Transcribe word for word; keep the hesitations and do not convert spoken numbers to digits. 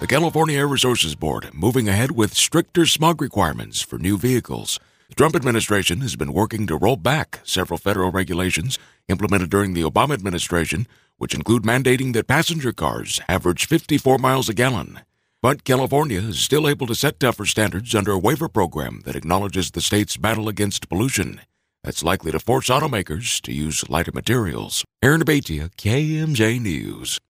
California Air Resources Board moving ahead with stricter smog requirements for new vehicles. The Trump administration has been working to roll back several federal regulations implemented during the Obama administration, which include mandating that passenger cars average fifty-four miles a gallon. But California is still able to set tougher standards under a waiver program that acknowledges the state's battle against pollution. That's likely to force automakers to use lighter materials. Aaron Abatia, K M J News.